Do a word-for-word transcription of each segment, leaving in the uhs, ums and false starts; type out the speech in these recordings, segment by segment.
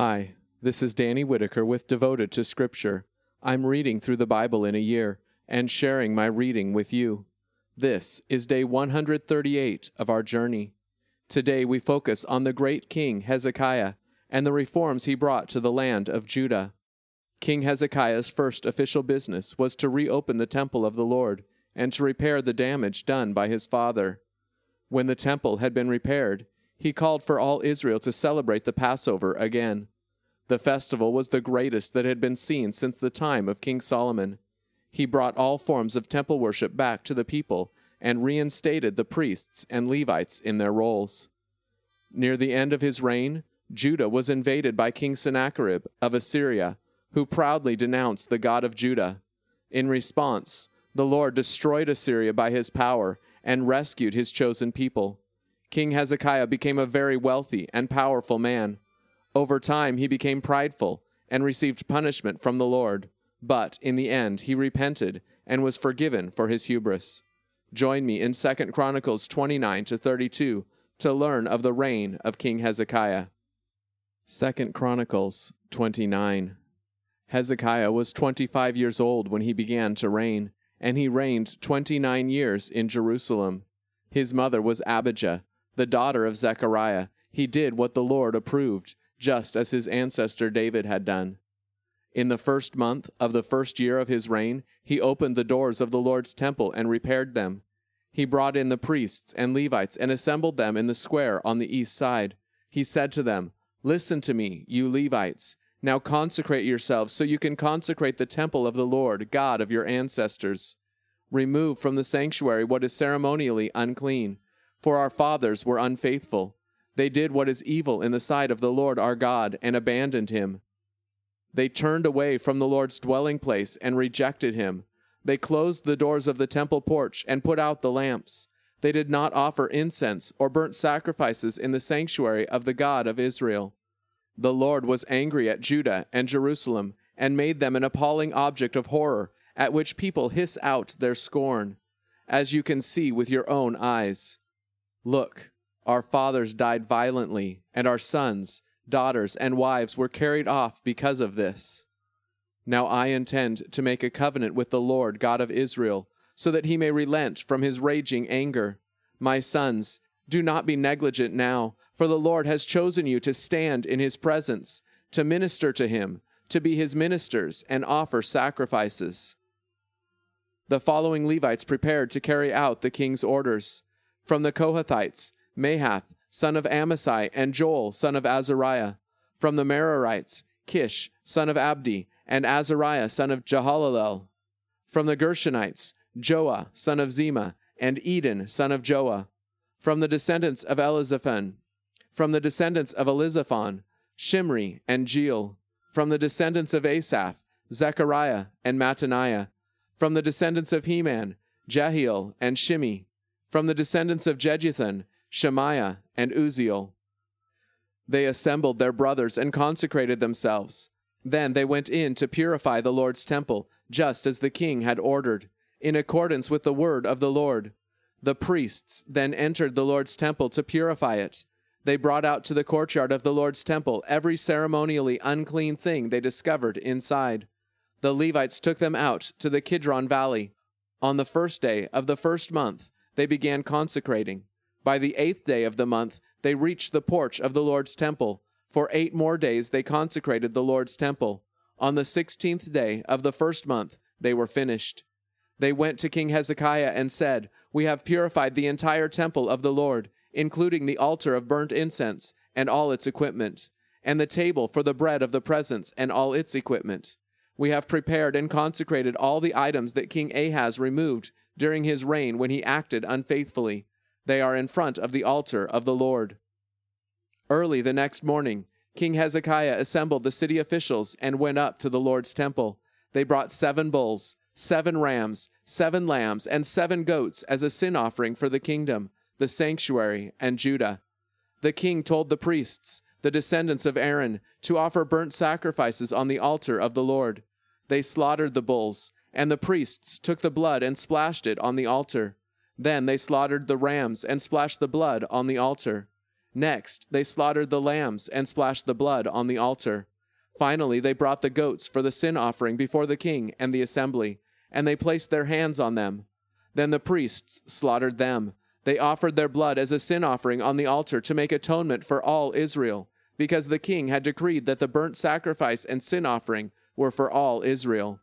Hi, this is Danny Whitaker with Devoted to Scripture. I'm reading through the Bible in a year and sharing my reading with you. This is day one hundred thirty-eight of our journey. Today we focus on the great King Hezekiah and the reforms he brought to the land of Judah. King Hezekiah's first official business was to reopen the temple of the Lord and to repair the damage done by his father. When the temple had been repaired, he called for all Israel to celebrate the Passover again. The festival was the greatest that had been seen since the time of King Solomon. He brought all forms of temple worship back to the people and reinstated the priests and Levites in their roles. Near the end of his reign, Judah was invaded by King Sennacherib of Assyria, who proudly denounced the God of Judah. In response, the Lord destroyed Assyria by his power and rescued his chosen people. King Hezekiah became a very wealthy and powerful man. Over time, he became prideful and received punishment from the Lord, but in the end, he repented and was forgiven for his hubris. Join me in Second Chronicles twenty-nine to thirty-two to learn of the reign of King Hezekiah. Second Chronicles twenty-nine. Hezekiah was twenty-five years old when he began to reign, and he reigned twenty-nine years in Jerusalem. His mother was Abijah, the daughter of Zechariah. He did what the Lord approved, just as his ancestor David had done. In the first month of the first year of his reign, he opened the doors of the Lord's temple and repaired them. He brought in the priests and Levites and assembled them in the square on the east side. He said to them, "Listen to me, you Levites. Now consecrate yourselves so you can consecrate the temple of the Lord, God of your ancestors. Remove from the sanctuary what is ceremonially unclean, for our fathers were unfaithful. They did what is evil in the sight of the Lord our God and abandoned him. They turned away from the Lord's dwelling place and rejected him. They closed the doors of the temple porch and put out the lamps. They did not offer incense or burnt sacrifices in the sanctuary of the God of Israel. The Lord was angry at Judah and Jerusalem and made them an appalling object of horror, at which people hiss out their scorn, as you can see with your own eyes. Look, our fathers died violently, and our sons, daughters, and wives were carried off because of this. Now I intend to make a covenant with the Lord God of Israel, so that he may relent from his raging anger. My sons, do not be negligent now, for the Lord has chosen you to stand in his presence, to minister to him, to be his ministers, and offer sacrifices." The following Levites prepared to carry out the king's orders. From the Kohathites, Mahath, son of Amasai, and Joel, son of Azariah. From the Merarites, Kish, son of Abdi, and Azariah, son of Jehalalel. From the Gershonites, Joah, son of Zima, and Eden, son of Joah. From the descendants of Elizaphan. From the descendants of Elizaphan, Shimri and Jeel. From the descendants of Asaph, Zechariah and Mattaniah. From the descendants of Heman, Jehiel and Shimi. From the descendants of Jeduthun, Shemaiah and Uziel. They assembled their brothers and consecrated themselves. Then they went in to purify the Lord's temple, just as the king had ordered, in accordance with the word of the Lord. The priests then entered the Lord's temple to purify it. They brought out to the courtyard of the Lord's temple every ceremonially unclean thing they discovered inside. The Levites took them out to the Kidron Valley. On the first day of the first month, they began consecrating. By the eighth day of the month, they reached the porch of the Lord's temple. For eight more days they consecrated the Lord's temple. On the sixteenth day of the first month, they were finished. They went to King Hezekiah and said, "We have purified the entire temple of the Lord, including the altar of burnt incense and all its equipment, and the table for the bread of the presence and all its equipment. We have prepared and consecrated all the items that King Ahaz removed during his reign when he acted unfaithfully. They are in front of the altar of the Lord." Early the next morning, King Hezekiah assembled the city officials and went up to the Lord's temple. They brought seven bulls, seven rams, seven lambs, and seven goats as a sin offering for the kingdom, the sanctuary, and Judah. The king told the priests, the descendants of Aaron, to offer burnt sacrifices on the altar of the Lord. They slaughtered the bulls, and the priests took the blood and splashed it on the altar. Then they slaughtered the rams and splashed the blood on the altar. Next, they slaughtered the lambs and splashed the blood on the altar. Finally, they brought the goats for the sin offering before the king and the assembly, and they placed their hands on them. Then the priests slaughtered them. They offered their blood as a sin offering on the altar to make atonement for all Israel, because the king had decreed that the burnt sacrifice and sin offering were for all Israel.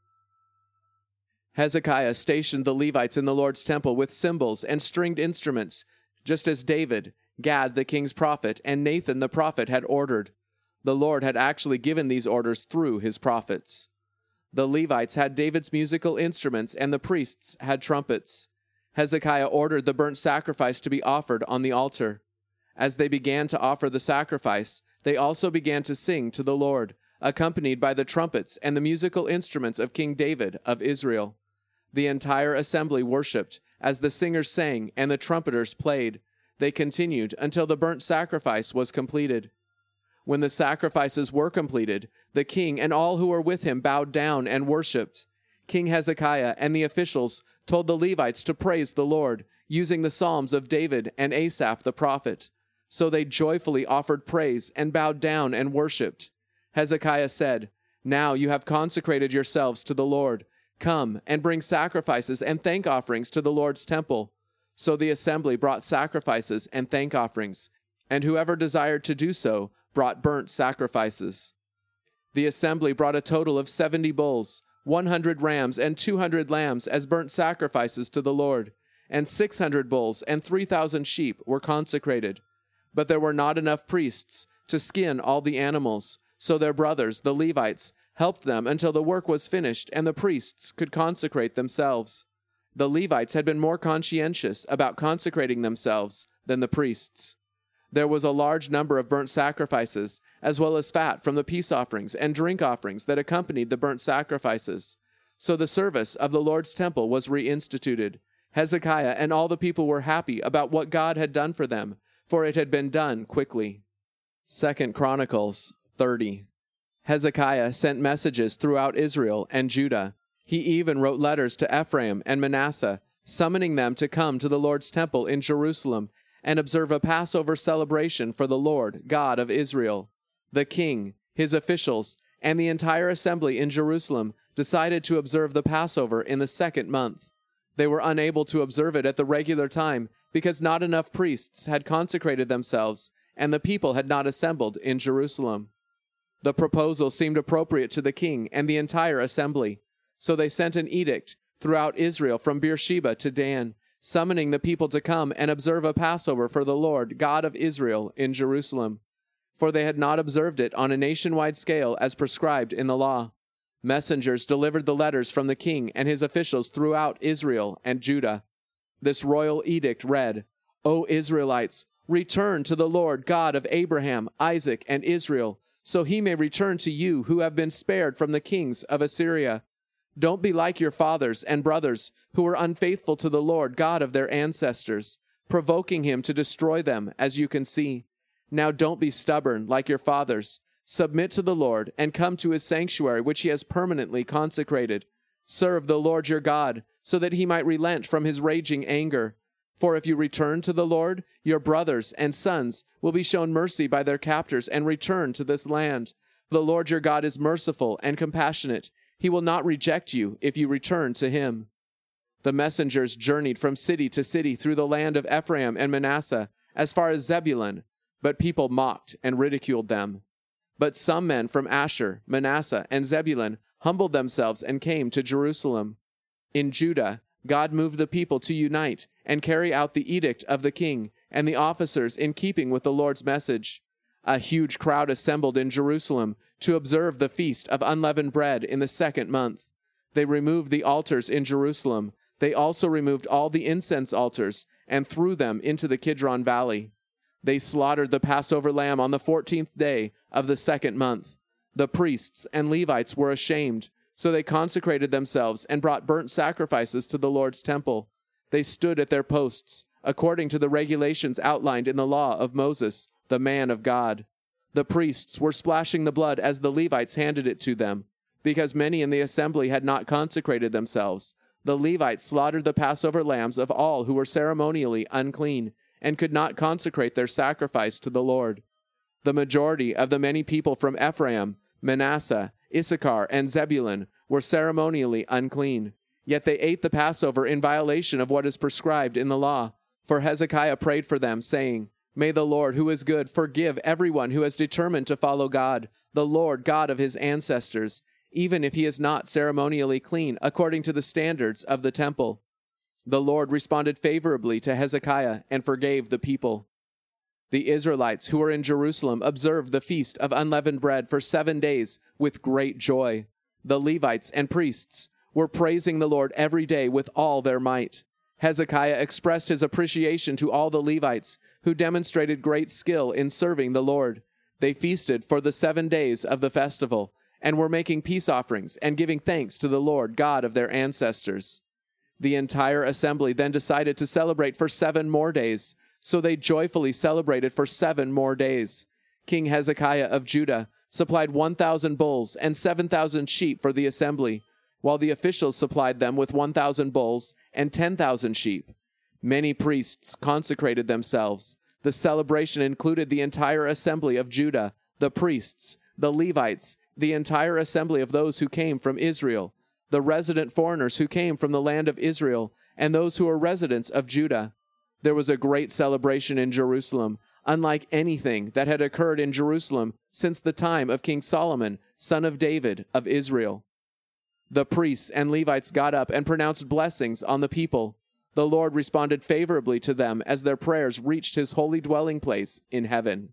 Hezekiah stationed the Levites in the Lord's temple with cymbals and stringed instruments, just as David, Gad the king's prophet, and Nathan the prophet had ordered. The Lord had actually given these orders through his prophets. The Levites had David's musical instruments, and the priests had trumpets. Hezekiah ordered the burnt sacrifice to be offered on the altar. As they began to offer the sacrifice, they also began to sing to the Lord, accompanied by the trumpets and the musical instruments of King David of Israel. The entire assembly worshipped, as the singers sang and the trumpeters played. They continued until the burnt sacrifice was completed. When the sacrifices were completed, the king and all who were with him bowed down and worshipped. King Hezekiah and the officials told the Levites to praise the Lord, using the psalms of David and Asaph the prophet. So they joyfully offered praise and bowed down and worshipped. Hezekiah said, "Now you have consecrated yourselves to the Lord. Come and bring sacrifices and thank offerings to the Lord's temple." So the assembly brought sacrifices and thank offerings, and whoever desired to do so brought burnt sacrifices. The assembly brought a total of seventy bulls, one hundred rams, and two hundred lambs as burnt sacrifices to the Lord, and six hundred bulls and three thousand sheep were consecrated. But there were not enough priests to skin all the animals, so their brothers, the Levites, helped them until the work was finished and the priests could consecrate themselves. The Levites had been more conscientious about consecrating themselves than the priests. There was a large number of burnt sacrifices, as well as fat from the peace offerings and drink offerings that accompanied the burnt sacrifices. So the service of the Lord's temple was reinstituted. Hezekiah and all the people were happy about what God had done for them, for it had been done quickly. Second Chronicles thirty. Hezekiah sent messages throughout Israel and Judah. He even wrote letters to Ephraim and Manasseh, summoning them to come to the Lord's temple in Jerusalem and observe a Passover celebration for the Lord, God of Israel. The king, his officials, and the entire assembly in Jerusalem decided to observe the Passover in the second month. They were unable to observe it at the regular time because not enough priests had consecrated themselves, and the people had not assembled in Jerusalem. The proposal seemed appropriate to the king and the entire assembly, so they sent an edict throughout Israel from Beersheba to Dan, summoning the people to come and observe a Passover for the Lord, God of Israel, in Jerusalem, for they had not observed it on a nationwide scale as prescribed in the law. Messengers delivered the letters from the king and his officials throughout Israel and Judah. This royal edict read, "O Israelites, return to the Lord God of Abraham, Isaac, and Israel, so he may return to you who have been spared from the kings of Assyria. Don't be like your fathers and brothers who were unfaithful to the Lord God of their ancestors, provoking him to destroy them, as you can see. Now don't be stubborn like your fathers. Submit to the Lord and come to his sanctuary, which he has permanently consecrated. Serve the Lord your God, so that he might relent from his raging anger. For if you return to the Lord, your brothers and sons will be shown mercy by their captors and return to this land. The Lord your God is merciful and compassionate. He will not reject you if you return to him." The messengers journeyed from city to city through the land of Ephraim and Manasseh, as far as Zebulun, but people mocked and ridiculed them. But some men from Asher, Manasseh, and Zebulun humbled themselves and came to Jerusalem. In Judah, God moved the people to unite and carry out the edict of the king and the officers in keeping with the Lord's message. A huge crowd assembled in Jerusalem to observe the feast of unleavened bread in the second month. They removed the altars in Jerusalem. They also removed all the incense altars and threw them into the Kidron Valley. They slaughtered the Passover lamb on the fourteenth day of the second month. The priests and Levites were ashamed, so they consecrated themselves and brought burnt sacrifices to the Lord's temple. They stood at their posts, according to the regulations outlined in the law of Moses, the man of God. The priests were splashing the blood as the Levites handed it to them. Because many in the assembly had not consecrated themselves, the Levites slaughtered the Passover lambs of all who were ceremonially unclean, and could not consecrate their sacrifice to the Lord. The majority of the many people from Ephraim, Manasseh, Issachar, and Zebulun were ceremonially unclean. Yet they ate the Passover in violation of what is prescribed in the law. For Hezekiah prayed for them, saying, "May the Lord, who is good, forgive everyone who has determined to follow God, the Lord God of his ancestors, even if he is not ceremonially clean according to the standards of the temple." The Lord responded favorably to Hezekiah and forgave the people. The Israelites who were in Jerusalem observed the feast of unleavened bread for seven days with great joy. The Levites and priests were praising the Lord every day with all their might. Hezekiah expressed his appreciation to all the Levites, who demonstrated great skill in serving the Lord. They feasted for the seven days of the festival, and were making peace offerings and giving thanks to the Lord God of their ancestors. The entire assembly then decided to celebrate for seven more days, so they joyfully celebrated for seven more days. King Hezekiah of Judah supplied one thousand bulls and seven thousand sheep for the assembly, while the officials supplied them with one thousand bulls and ten thousand sheep. Many priests consecrated themselves. The celebration included the entire assembly of Judah, the priests, the Levites, the entire assembly of those who came from Israel, the resident foreigners who came from the land of Israel, and those who were residents of Judah. There was a great celebration in Jerusalem, unlike anything that had occurred in Jerusalem since the time of King Solomon, son of David of Israel. The priests and Levites got up and pronounced blessings on the people. The Lord responded favorably to them as their prayers reached his holy dwelling place in heaven.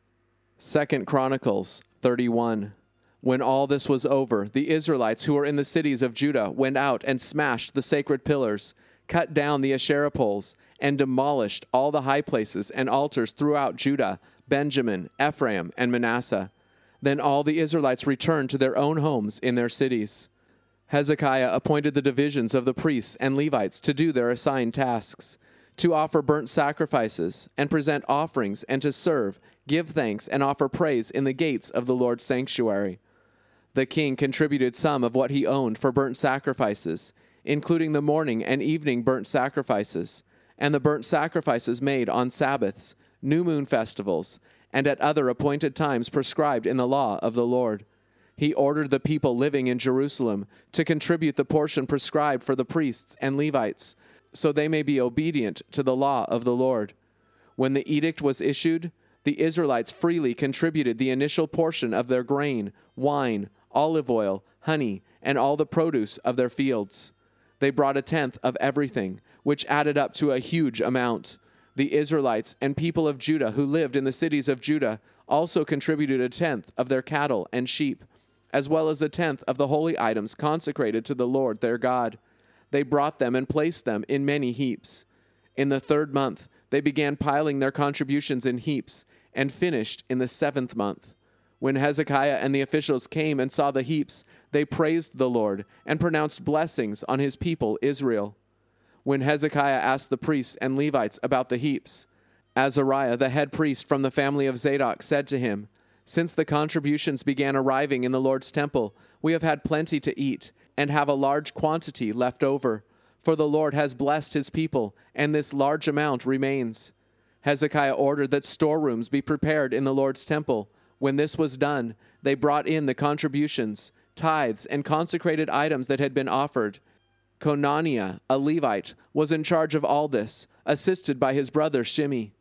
Second Chronicles thirty-one. When all this was over, the Israelites who were in the cities of Judah went out and smashed the sacred pillars, cut down the Asherah poles, and demolished all the high places and altars throughout Judah, Benjamin, Ephraim, and Manasseh. Then all the Israelites returned to their own homes in their cities. Hezekiah appointed the divisions of the priests and Levites to do their assigned tasks, to offer burnt sacrifices and present offerings, and to serve, give thanks, and offer praise in the gates of the Lord's sanctuary. The king contributed some of what he owned for burnt sacrifices, including the morning and evening burnt sacrifices, and the burnt sacrifices made on Sabbaths, new moon festivals, and at other appointed times prescribed in the law of the Lord. He ordered the people living in Jerusalem to contribute the portion prescribed for the priests and Levites, so they may be obedient to the law of the Lord. When the edict was issued, the Israelites freely contributed the initial portion of their grain, wine, olive oil, honey, and all the produce of their fields. They brought a tenth of everything, which added up to a huge amount. The Israelites and people of Judah who lived in the cities of Judah also contributed a tenth of their cattle and sheep, as well as a tenth of the holy items consecrated to the Lord their God. They brought them and placed them in many heaps. In the third month, they began piling their contributions in heaps, and finished in the seventh month. When Hezekiah and the officials came and saw the heaps, they praised the Lord and pronounced blessings on his people Israel. When Hezekiah asked the priests and Levites about the heaps, Azariah, the head priest from the family of Zadok, said to him, "Since the contributions began arriving in the Lord's temple, we have had plenty to eat and have a large quantity left over, for the Lord has blessed his people, and this large amount remains." Hezekiah ordered that storerooms be prepared in the Lord's temple. When this was done, they brought in the contributions, tithes, and consecrated items that had been offered. Conaniah, a Levite, was in charge of all this, assisted by his brother Shimei.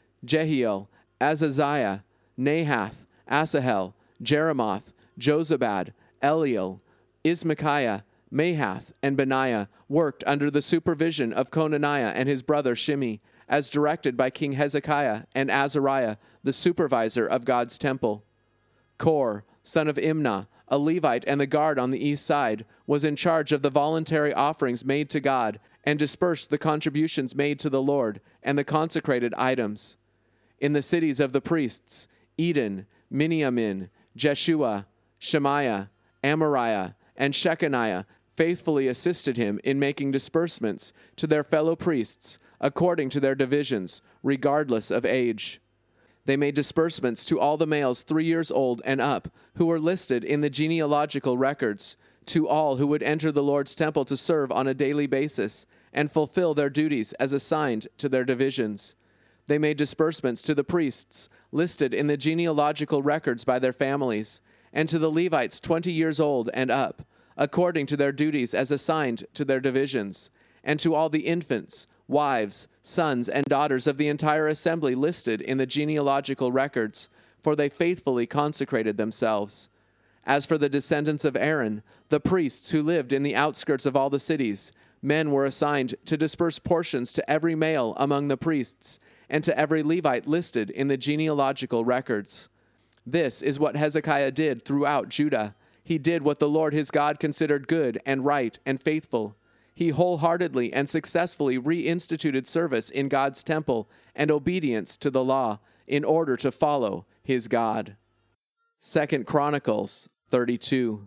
Jehiel, Azaziah, Nahath, Asahel, Jeremoth, Jozabad, Eliel, Ismachiah, Mahath, and Benaiah worked under the supervision of Conaniah and his brother Shimei, as directed by King Hezekiah, and Azariah, the supervisor of God's temple. Kor, son of Imnah, a Levite and the guard on the east side, was in charge of the voluntary offerings made to God and dispersed the contributions made to the Lord and the consecrated items. In the cities of the priests, Eden, Miniamin, Jeshua, Shemaiah, Amariah, and Shechaniah faithfully assisted him in making disbursements to their fellow priests according to their divisions, regardless of age. They made disbursements to all the males three years old and up, who were listed in the genealogical records, to all who would enter the Lord's temple to serve on a daily basis and fulfill their duties as assigned to their divisions. They made disbursements to the priests, listed in the genealogical records by their families, and to the Levites twenty years old and up, according to their duties as assigned to their divisions, and to all the infants, wives, sons, and daughters of the entire assembly listed in the genealogical records, for they faithfully consecrated themselves. As for the descendants of Aaron, the priests who lived in the outskirts of all the cities, men were assigned to disperse portions to every male among the priests, and to every Levite listed in the genealogical records. This is what Hezekiah did throughout Judah. He did what the Lord his God considered good and right and faithful. He wholeheartedly and successfully reinstituted service in God's temple and obedience to the law in order to follow his God. Second Chronicles thirty-two.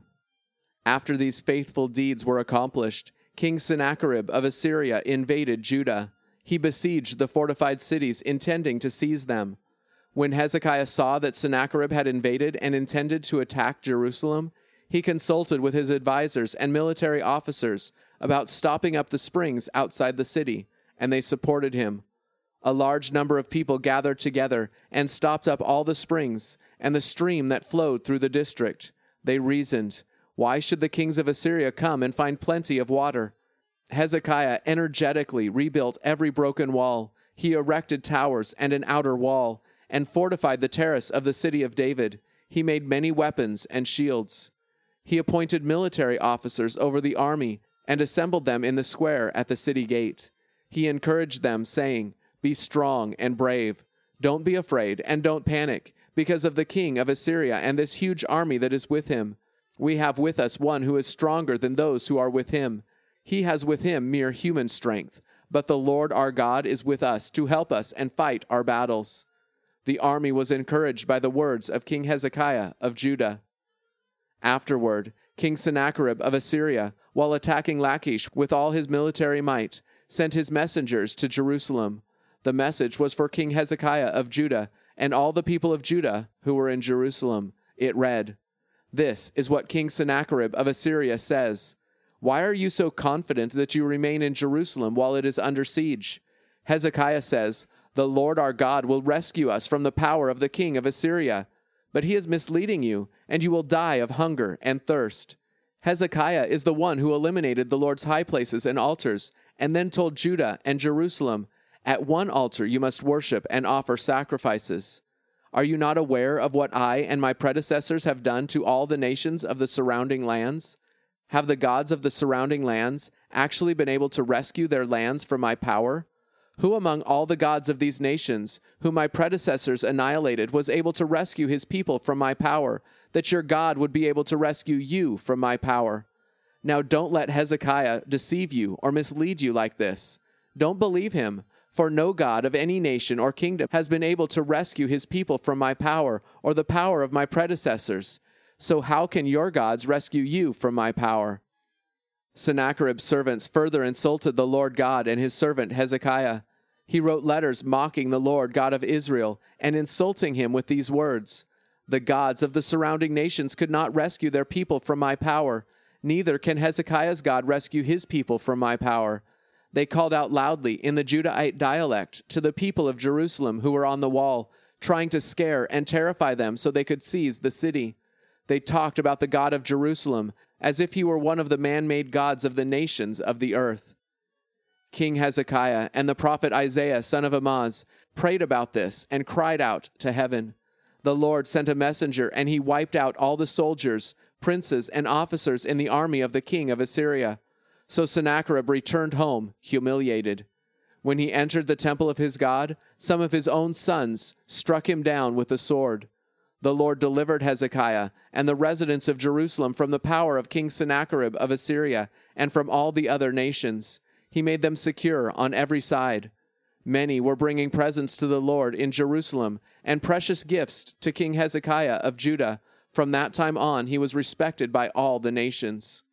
After these faithful deeds were accomplished, King Sennacherib of Assyria invaded Judah. He besieged the fortified cities, intending to seize them. When Hezekiah saw that Sennacherib had invaded and intended to attack Jerusalem, he consulted with his advisors and military officers about stopping up the springs outside the city, and they supported him. A large number of people gathered together and stopped up all the springs and the stream that flowed through the district. They reasoned, "Why should the kings of Assyria come and find plenty of water?" Hezekiah energetically rebuilt every broken wall. He erected towers and an outer wall, and fortified the terrace of the city of David. He made many weapons and shields. He appointed military officers over the army and assembled them in the square at the city gate. He encouraged them, saying, "Be strong and brave. Don't be afraid and don't panic because of the king of Assyria and this huge army that is with him. We have with us one who is stronger than those who are with him. He has with him mere human strength, but the Lord our God is with us to help us and fight our battles." The army was encouraged by the words of King Hezekiah of Judah. Afterward, King Sennacherib of Assyria, while attacking Lachish with all his military might, sent his messengers to Jerusalem. The message was for King Hezekiah of Judah and all the people of Judah who were in Jerusalem. It read, "This is what King Sennacherib of Assyria says. Why are you so confident that you remain in Jerusalem while it is under siege? Hezekiah says, 'The Lord our God will rescue us from the power of the king of Assyria.' But he is misleading you, and you will die of hunger and thirst. Hezekiah is the one who eliminated the Lord's high places and altars, and then told Judah and Jerusalem, 'At one altar you must worship and offer sacrifices.' Are you not aware of what I and my predecessors have done to all the nations of the surrounding lands? Have the gods of the surrounding lands actually been able to rescue their lands from my power? Who among all the gods of these nations, whom my predecessors annihilated, was able to rescue his people from my power, that your God would be able to rescue you from my power? Now don't let Hezekiah deceive you or mislead you like this. Don't believe him, for no god of any nation or kingdom has been able to rescue his people from my power or the power of my predecessors. So how can your gods rescue you from my power?" Sennacherib's servants further insulted the Lord God and his servant Hezekiah. He wrote letters mocking the Lord God of Israel and insulting him with these words, "The gods of the surrounding nations could not rescue their people from my power. Neither can Hezekiah's God rescue his people from my power." They called out loudly in the Judahite dialect to the people of Jerusalem who were on the wall, trying to scare and terrify them so they could seize the city. They talked about the God of Jerusalem as if he were one of the man-made gods of the nations of the earth. King Hezekiah and the prophet Isaiah, son of Amoz, prayed about this and cried out to heaven. The Lord sent a messenger, and he wiped out all the soldiers, princes, and officers in the army of the king of Assyria. So Sennacherib returned home, humiliated. When he entered the temple of his God, some of his own sons struck him down with the sword. The Lord delivered Hezekiah and the residents of Jerusalem from the power of King Sennacherib of Assyria and from all the other nations. He made them secure on every side. Many were bringing presents to the Lord in Jerusalem and precious gifts to King Hezekiah of Judah. From that time on, he was respected by all the nations.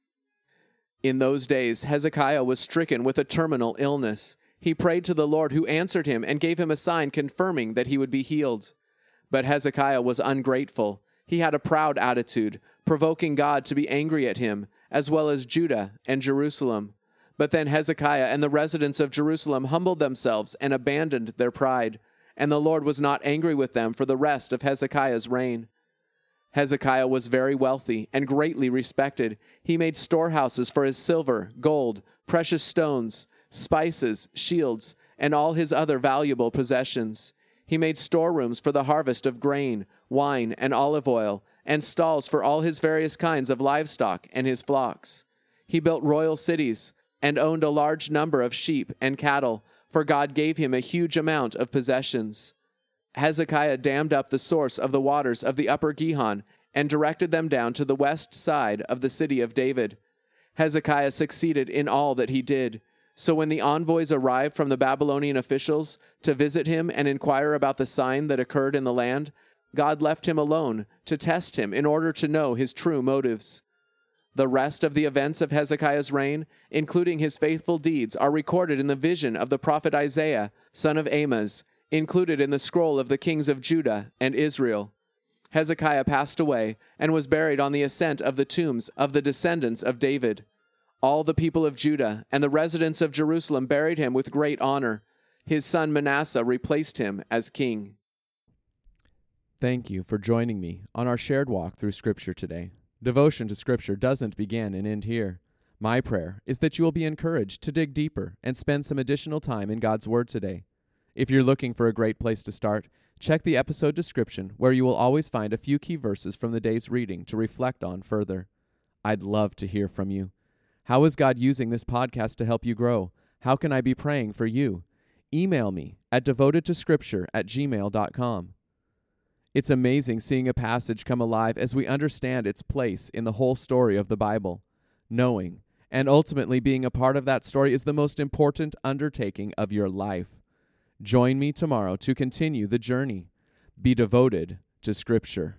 In those days, Hezekiah was stricken with a terminal illness. He prayed to the Lord, who answered him and gave him a sign confirming that he would be healed. But Hezekiah was ungrateful. He had a proud attitude, provoking God to be angry at him, as well as Judah and Jerusalem. But then Hezekiah and the residents of Jerusalem humbled themselves and abandoned their pride. and the Lord was not angry with them for the rest of Hezekiah's reign. Hezekiah was very wealthy and greatly respected. He made storehouses for his silver, gold, precious stones, spices, shields, and all his other valuable possessions. He made storerooms for the harvest of grain, wine, and olive oil, and stalls for all his various kinds of livestock and his flocks. He built royal cities and owned a large number of sheep and cattle, for God gave him a huge amount of possessions. Hezekiah dammed up the source of the waters of the upper Gihon and directed them down to the west side of the city of David. Hezekiah succeeded in all that he did. So when the envoys arrived from the Babylonian officials to visit him and inquire about the sign that occurred in the land, God left him alone to test him in order to know his true motives. The rest of the events of Hezekiah's reign, including his faithful deeds, are recorded in the vision of the prophet Isaiah, son of Amoz, included in the scroll of the kings of Judah and Israel. Hezekiah passed away and was buried on the ascent of the tombs of the descendants of David. All the people of Judah and the residents of Jerusalem buried him with great honor. His son Manasseh replaced him as king. Thank you for joining me on our shared walk through Scripture today. Devotion to Scripture doesn't begin and end here. My prayer is that you will be encouraged to dig deeper and spend some additional time in God's Word today. If you're looking for a great place to start, check the episode description where you will always find a few key verses from the day's reading to reflect on further. I'd love to hear from you. How is God using this podcast to help you grow? How can I be praying for you? Email me at devotedtoscripture at gmail dot com. It's amazing seeing a passage come alive as we understand its place in the whole story of the Bible. Knowing and ultimately being a part of that story is the most important undertaking of your life. Join me tomorrow to continue the journey. Be devoted to Scripture.